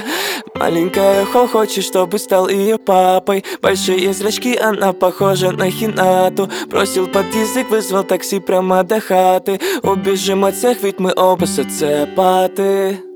Маленькая хочет, чтобы стал ее папой. Большие зрачки, она похожа на Хинату. Бросил под язык, вызвал такси прямо до хаты. Убежим от всех, ведь мы оба социопаты.